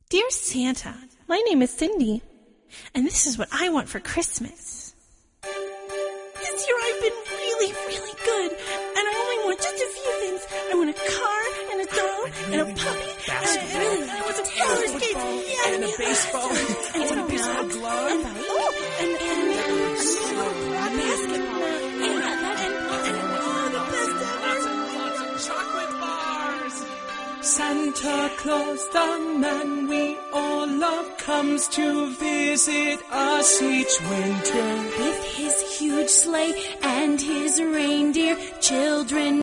Dear Santa, my name is Cindy, and this is what I want for Christmas. This year I've been really, really good, and I only want just a few things. I want a car, and a dog, and a puppy, and I want some roller skates, and a baseball, and a baseball glove, and a basketball, and the best ever. lots of chocolate bars. Santa Claus, the man we all love, comes to visit us each winter. With his huge sleigh and his reindeer, children